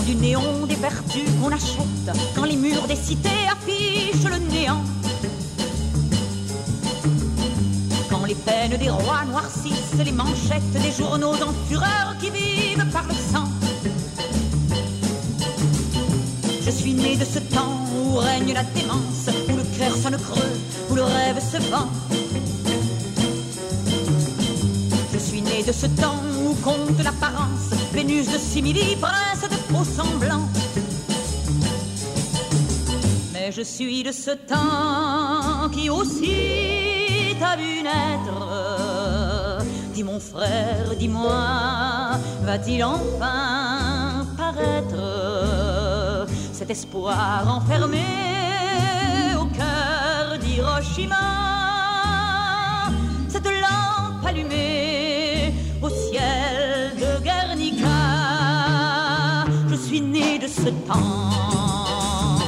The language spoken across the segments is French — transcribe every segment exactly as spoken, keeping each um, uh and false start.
du néon des vertus qu'on achète quand les murs des cités affichent le néant. Quand les peines des rois noircissent les manchettes des journaux en fureur qui vivent par le sang. Je suis né de ce temps où règne la démence, où le cœur sonne creux, où le rêve se vend. Je suis né de ce temps où compte l'apparence, Vénus de simili, prince de faux semblants. Mais je suis de ce temps qui aussi t'a vu naître. Dis mon frère, dis-moi, va-t-il enfin paraître cet espoir enfermé au cœur d'Hiroshima, cette lampe allumée au ciel de Guernica. Je suis né de ce temps.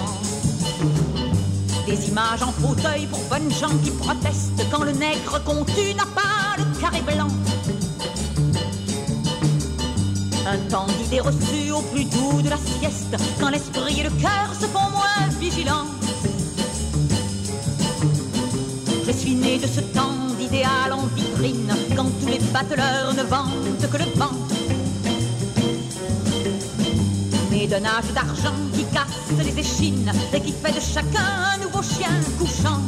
Des images en fauteuil pour bonnes gens qui protestent quand le nègre qu'on tue n'a pas le carré blanc. Un temps d'idées reçues au plus doux de la sieste, quand l'esprit et le cœur se font moins vigilants. Je suis né de ce temps d'idéal en vitrine, quand tous les bateleurs ne vendent que le vent. Né d'un âge d'argent qui casse les échines et qui fait de chacun un nouveau chien couchant.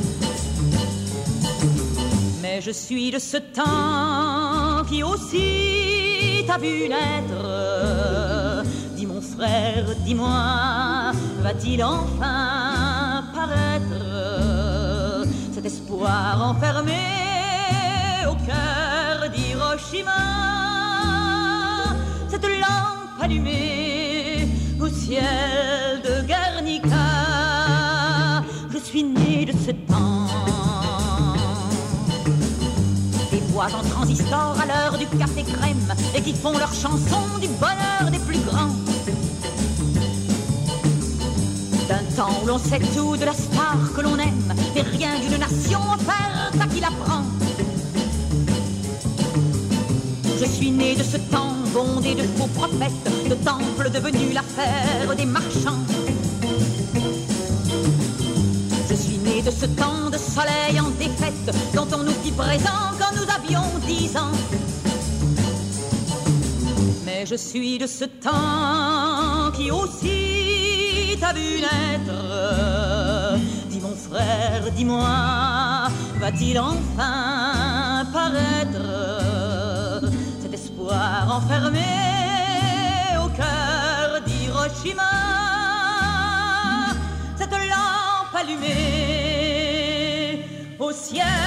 Mais je suis de ce temps qui aussi t'a vu naître. Dis mon frère, dis-moi, va-t-il enfin paraître cet espoir enfermé au cœur d'Hiroshima, cette lampe allumée au ciel de Guernica. Je suis né de ce temps. Voix en transistor à l'heure du café crème et qui font leur chanson du bonheur des plus grands. D'un temps où l'on sait tout de la star que l'on aime et rien d'une nation offerte à qui l'apprend. Je suis né de ce temps bondé de faux prophètes, de temples devenus l'affaire des marchands. Je suis né de ce temps de soleil en défaite, dont on nous fit présent quand nous avions dix ans. Mais je suis de ce temps qui aussi t'a vu naître. Dis mon frère, dis-moi, va-t-il enfin paraître cet espoir enfermé au cœur d'Hiroshima, cette lampe allumée au ciel